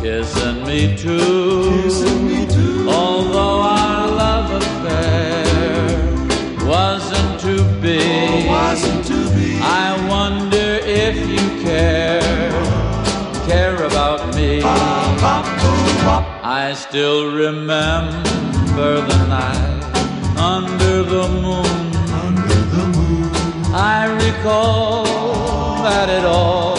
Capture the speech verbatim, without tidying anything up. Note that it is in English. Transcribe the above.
kissing me too. Kissing me too. Although our love affair wasn't to be, Oh, wasn't to be. I wonder if you care, care about me. Bop, bop, oh, bop. I still remember the night under the moon. Under the moon. I recall that it all